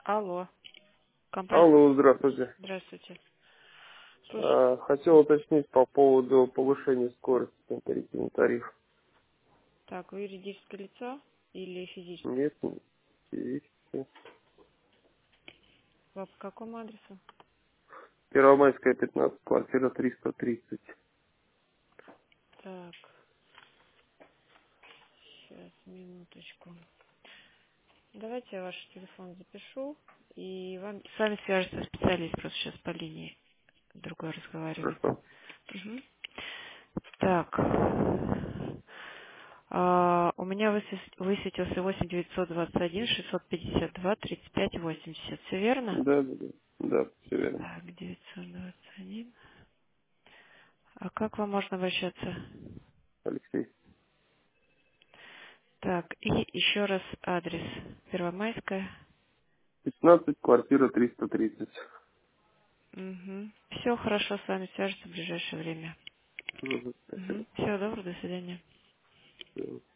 Алло, компания. Алло, здравствуйте. Здравствуйте. Слушай, Хотел уточнить по поводу повышения скорости на тарифный тариф. так, вы юридическое лицо или физическое? Нет, не физически. Вы по какому адресу? Первомайская, 15, квартира 330. Так, сейчас, минуточку. Давайте я ваш телефон запишу, и с вами свяжется специалист, просто сейчас по линии другой разговаривает. Хорошо. Мгм. Так, у меня высветился 8921 652 35 80. Все верно? Да, да, да. Да, все верно. Так, 921. А как вам можно обращаться? Алексей. Так, и еще раз адрес. Первомайская. 15, квартира 330. Угу. Все хорошо, с вами свяжется в ближайшее время. Мгм, спасибо. Угу. Всего доброго, до свидания. Всё.